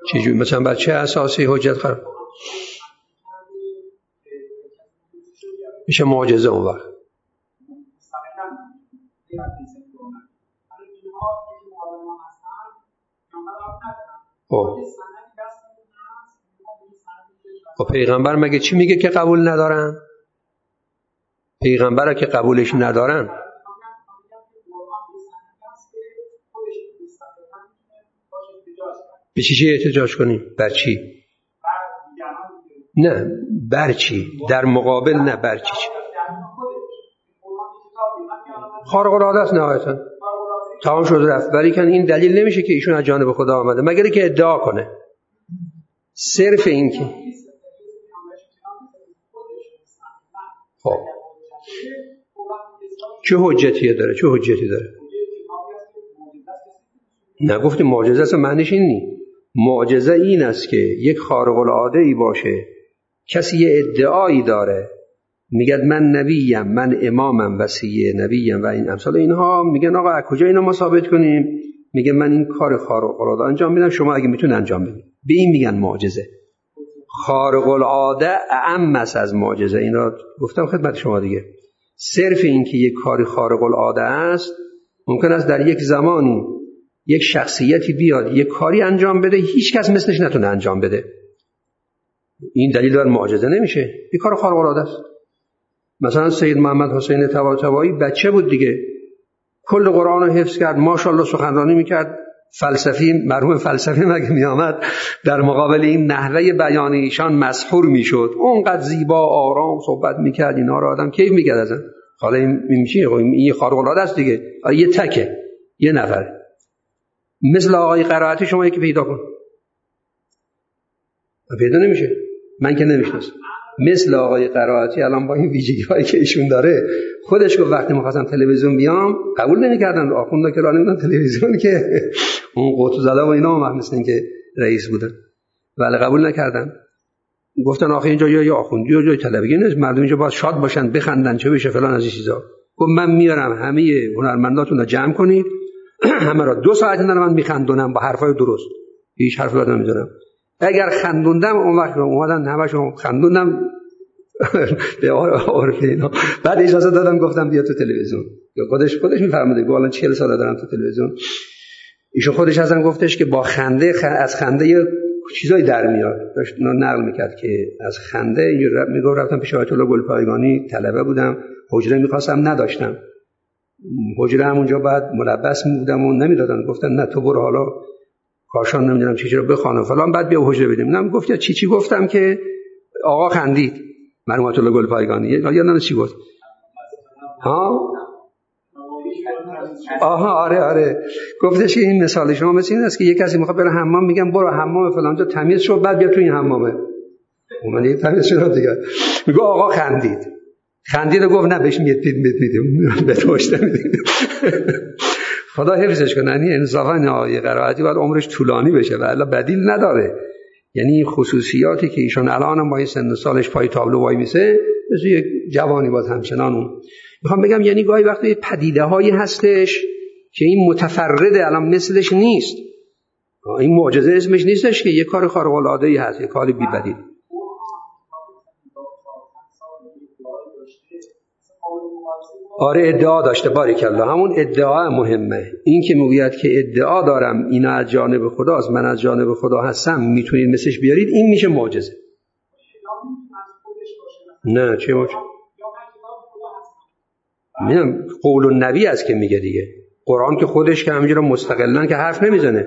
چجوری؟ مثلا بر چه اساسی حجت قرار میشه؟ معجزه اون وقت خب پیغمبر مگه چی میگه که قبول ندارن؟ پیغمبر که قبولش ندارن به چی احتجاج کنیم؟ بر چی؟ نه بر چی؟ در مقابل نه بر چی؟ خارق العاده است نهایتا تمام شد رفت. ولی این دلیل نمیشه که ایشون از جانب خدا آمده مگر که ادعا کنه. صرف این که خب چه حجتی داره؟ چه حجتی داره؟ نگفتیم معجزه است، معنیش این نیست. معجزه این است که یک خارق العاده ای باشه، کسی یه ادعایی داره، میگه من نبیم، من امامم، وصیه نبیم و این امثال اینها، میگن آقا از کجا اینا ما ثابت کنیم؟ میگه من این کار خارق العاده انجام میدم، شما اگه میتونید انجام بدید. به این میگن معجزه. خارق العاده اعم است از معجزه. اینا گفتم خدمت شما دیگه. صرف این که یک کاری خارق العاده است، ممکن است در یک زمانی یک شخصیتی بیاد یک کاری انجام بده هیچ کس مثلش نتونه انجام بده. این دلیل بر معجزه نمیشه. یک کار خارق العاده است. مثلا سید محمد حسین طباطبایی بچه بود دیگه، کل قرآن رو حفظ کرد، ماشاءالله سخنرانی میکرد. فلسفی، مرحوم فلسفی مگه میآمد در مقابل این نحوه بیان ایشان مسحور میشد. اونقدر زیبا آرام صحبت میکرد، اینا رو آدم کیف میکرد ازن. حالا این چیه؟ این خارق العاده است دیگه. یه تکه، یه نفر. مثل آقای قرائتی شما یکی پیدا کن، پیدا نمیشه. من که نمیشناسم. مثل آقای قرائتی الان با این ویژگی‌هایی که ایشون داره، خودش گفت وقتی می‌خواستم تلویزیون بیام قبول نمی‌کردن. آخوندا که راه نمیدن تلویزیون که اون قطب زده و اینا هم مثل این که رئیس بودن، ولی قبول نکردن. گفتن آخه اینجا یا آخوندی یا جای طلبگی نیست، مردم اینجا باید شاد باشن، بخندن، چه بشه فلان از این چیزا. گفت من میارم همه هنرمنداتون رو جمع کنید، همه را 2 ساعت من میخندونم با حرفای درست، هیچ حرفی بدون نمیزنم. اگر خندوندم اون وقت اومدن همشون خندوندم به عرف اینا. بعد اجازه دادم گفتم بیا تو تلویزیون. خودش میفرموده گفت الان 40 سال دارم تو تلویزیون. ایشون خودش ازم گفتش که با خنده از خنده چیزای در میاد. داشت نقل میکرد که از خنده میگفت رفتم پیش آیت الله گلپایگانی، طلبه بودم، حجره میخواستم نداشتم. حجره همونجا بعد ملبس بودم و نمیدادن. گفتن نه تو برو حالا کاشان نمیدونم چی رو بخوانم فلان، بعد بیا حجره بدیم. من گفت چی گفتم که آقا خندید. مرحوم آیت الله گلپایگانی یادم چی گفت. آره گفتش که این مثال شما مثل این است که یک کسی میخواد بره حمام، میگم برو حمام فلان جا تمیز شو، بعد بیا تو این حمامه. من دیگه تمیز شدم دیگه. میگه آقا خندید و گفت نه بهش میدیم به توش نمیدیم. خدا حفظش کنه. یعنی انصافا آقای قرائتی باید عمرش طولانی بشه و الا بدیل نداره. یعنی خصوصیاتی که ایشون الان با این سن سالش پای تابلو وای میسه، مثل یک جوانی باز همچنان اون. میخوام بگم یعنی گاهی وقتی پدیده هایی هستش که این متفرده الان مثلش نیست. این معجزه اسمش نیستش که یک کار خارق العاده ای هست، یک کار بی بدیل. آره ادعا داشته، باریکالله. همون ادعا مهمه. این که میگوید که ادعا دارم اینا از جانب خداست، من از جانب خدا هستم، میتونید مثلش بیارید، این میشه معجزه. نه چه معجزه؟ میگم قول النبی است که میگه دیگه. قرآن که خودش که همینجوری مستقلاً که حرف نمیزنه.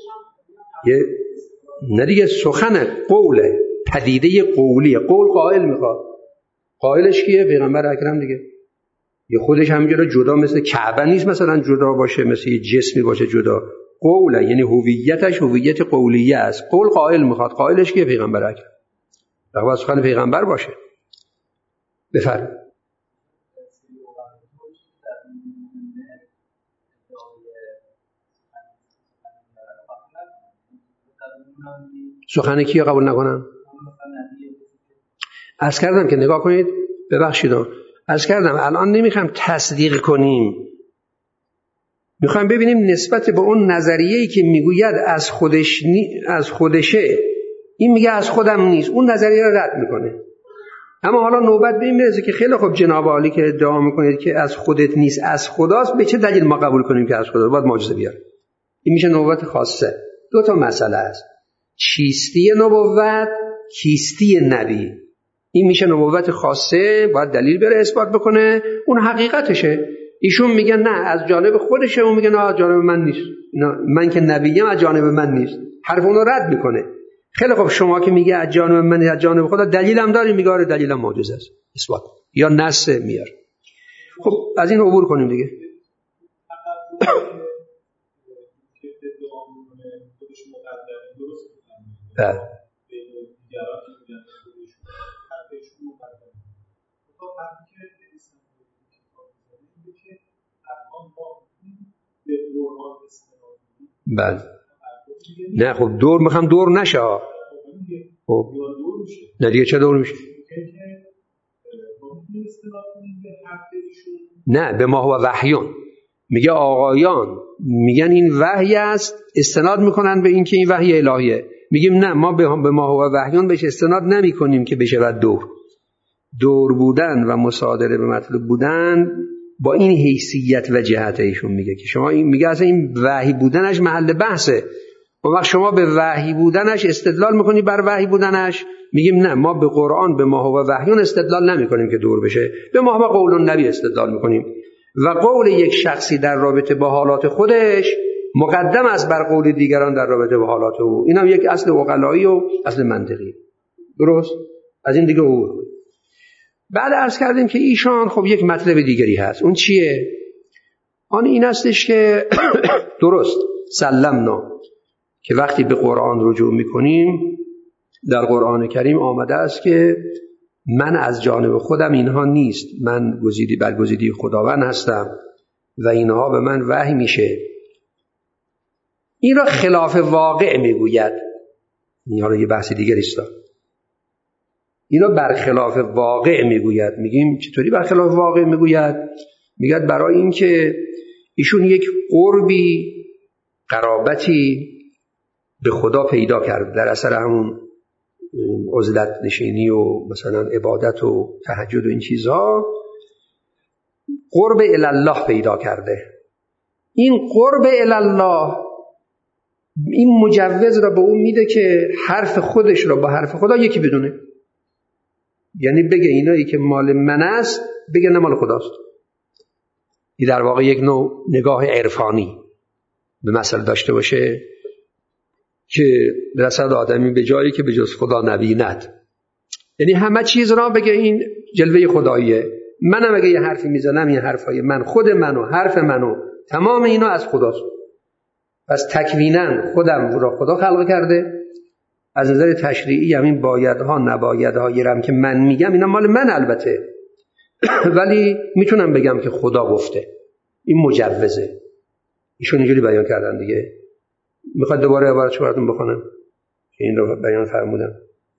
نه دیگه سخن قوله، پدیده قولیه. قول قائل میخواد. قائلش کیه؟ پیغمبر اکرم دیگه. یه خودش همینجوری جدا مثل کعبه نیست مثلا جدا باشه، مثل یه جسمی باشه جدا. قوله یعنی هویتش هویت قولیه است. قول قائل میخواد. قائلش کیه؟ پیغمبر اکرم. باید سخن پیغمبر باشه. بفرمایید. سخن کیه قبول نکنم؟ عرض کردم که نگاه کنید، ببخشید عرض کردم الان نمیخوام تصدیق کنیم میخوایم ببینیم نسبت به اون نظریه‌ای که میگوید از خودشه، این میگه از خودم نیست، اون نظریه رو رد میکنه. اما حالا نوبت به این میرسه که خیلی خوب جناب عالی که ادعا میکنید که از خودت نیست از خداست، به چه دلیل ما قبول کنیم که از خداست؟ باید معجزه بیاره. این میشه نبوت خاصه. دو تا مسئله است، چیستی نبوت، کیستی نبی. این میشه نبوت خاصه، باید دلیل بره اثبات بکنه، اون حقیقتشه. ایشون میگن نه از جانب خودشه، اون میگه نه از جانب من نیست، من که نبیم از جانب من نیست، حرف اون رو رد میکنه. خیلی خب شما که میگه از جانب من از جانب خدا، دلیلم داری؟ میگه آره دلیلم معجزه است، اثبات یا نص میار. خب از این عبور کنیم دیگه. بله بله. نه خب میخوام دور نشه. خب نه دیگه چه دور میشه؟ نه به ما هو وحیون میگه آقایان میگن این وحی است، استناد میکنن به این که این وحی الهیه. میگیم نه ما به ما هو وحیون بهش استناد نمی کنیم که بشه و دور بودن و مصادره به مطلوب بودن با این حیثیت و جهت ایشون میگه که شما این میگه اصلا این وحی بودنش محل بحثه. اون وقت شما به وحی بودنش استدلال میکنی بر وحی بودنش. میگیم نه ما به قرآن به ما هو وحیون استدلال نمیکنیم که دور بشه، به ما هو قول النبی استدلال میکنیم و قول یک شخصی در رابطه با حالات خودش مقدم است بر قول دیگران در رابطه با حالات او. این هم یک اصل عقلایی و اصل منطقی. درست؟ از این دیگه عبور. بعد عرض کردیم که ایشان خب یک مطلب دیگری هست. اون چیه؟ آن این هستش که درست سلمنا که وقتی به قرآن رجوع میکنیم در قرآن کریم آمده است که من از جانب خودم اینها نیست، من برگزیده خداوند هستم و اینها به من وحی میشه. این را خلاف واقع میگوید. این را یه بحث دیگری است. اینا برخلاف واقع میگوید. میگیم چطوری برخلاف واقع میگوید؟ میگد برای این که ایشون یک قربی قرابتی به خدا پیدا کرد در اثر همون عزلت نشینی و مثلا عبادت و تهجد و این چیزها، قرب الله پیدا کرده. این قرب الله این مجوز را به اون میده که حرف خودش را با حرف خدا یکی بدونه. یعنی بگه اینایی که مال من است بگه نه مال خداست. این در واقع یک نوع نگاه عرفانی به مسئله داشته باشه که رسد آدمی به جایی که به جز خدا نبیند. یعنی همه چیز را بگه این جلوه خداییه. منم اگه یه حرفی میزنم این حرفای من، خود منو، حرف منو، تمام اینا از خداست. پس تکویناً خودم را خدا خلق کرده. از نظر تشریعی همین بایدها نبایدها یرم که من میگم اینا مال من البته ولی میتونم بگم که خدا گفته. این مجوزه. ایشون اینجوری بیان کردن دیگه. میخواد دوباره عبارتش براتون بخونم که این رو بیان فرمودم.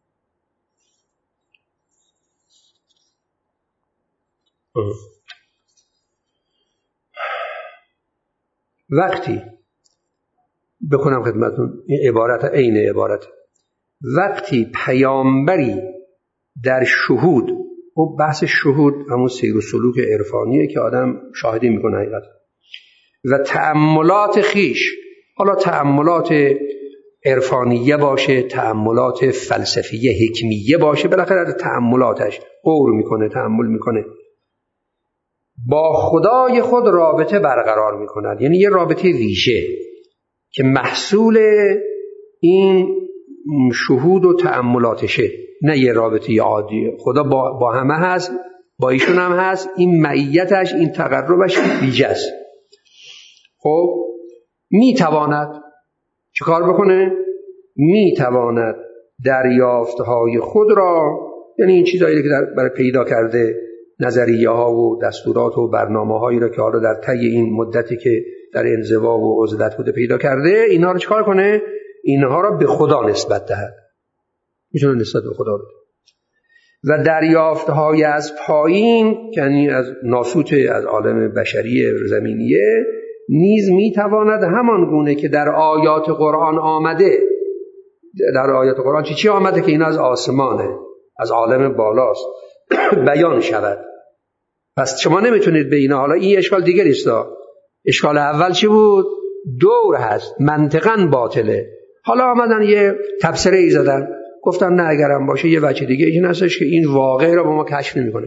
وقتی بخونم خدمتون این عبارت عین عبارت، وقتی پیامبری در شهود، و بحث شهود همون سیر و سلوک عرفانیه که آدم شاهدی میکنه حقیقت، و تأملات خیش، حالا تأملات عرفانیه باشه، تأملات فلسفیه حکمیه باشه، بالاخره تأملاتش غور میکنه، تأمل میکنه، با خدای خود رابطه برقرار میکند. یعنی یه رابطه ویژه که محصول این شهود و تأملاتشه، نه یه رابطه عادی. خدا با همه هست، با ایشون هم هست، این معیتش، این تقربش ویژه است. خب میتواند چه کار بکنه؟ میتواند دریافتهای خود را، یعنی این چیزایی که برای پیدا کرده، نظریه ها و دستورات و برنامه هایی را که حالا در طی این مدتی که در انزوا و عزلت بوده پیدا کرده، اینها رو چکار کنه؟ اینها را به خدا نسبت دهد. میتونه نسبت به خدا بده. و دریافتهای از پایین، یعنی از ناسوت، از عالم بشری زمینیه، نیز میتواند همان گونه که در آیات قرآن آمده، در آیات قرآن چی آمده که این از آسمانه، از عالم بالاست، بیان شود. پس شما نمیتونید به اینا، حالا این اشکال دیگری است. اشکال اول چی بود؟ دور هست، منطقاً باطله. حالا آمدن یه تبصره ای زدن، گفتن نه اگرم باشه یه وجه دیگه این هستش که این واقع را با ما کشف نمیکنه.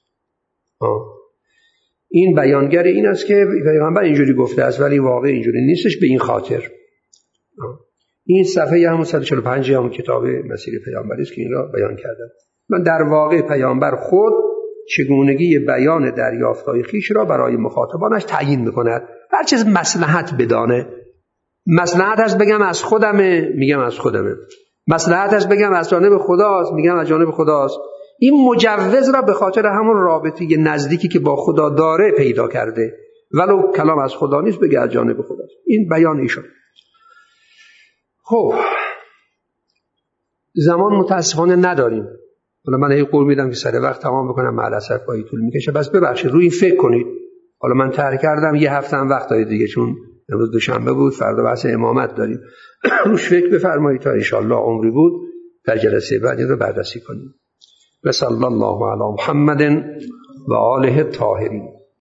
این بیانگر این است که پیغمبر اینجوری گفته است ولی واقع اینجوری نیستش. به این خاطر این صفحه همون 145 همون کتاب مسیر پیامبری است که این را بیان کردم. من در واقع پیامبر خود چگونگی بیان دریافت‌های خویش را برای مخاطبانش تعیین میکند. هر چیز مصلحت بدانه. مصلحت است بگم از خودمه، میگم از خودمه. مصلحت است بگم از جانب خداست، میگم از جانب خداست. این مجوز را به خاطر همون رابطه نزدیکی که با خدا داره پیدا کرده، ولو کلام از خدا نیست بگه از جانب خداست. این بیان ایشون. خب زمان متاسفانه نداریم. حالا من هی قول میدم که سر وقت تمام بکنم، مع الاسف پای طول میکشه. بس ببخشید روی این فکر کنید. حالا من طرح کردم یه هفته هم وقت دارید دیگه، چون امروز دوشنبه بود، فردا بحث امامت داریم. روش فکر بفرمایید تا ان شاء الله عمری بود در جلسه بعدی رو بررسی کنیم. و صلی الله علی محمد و آله الطاهرین.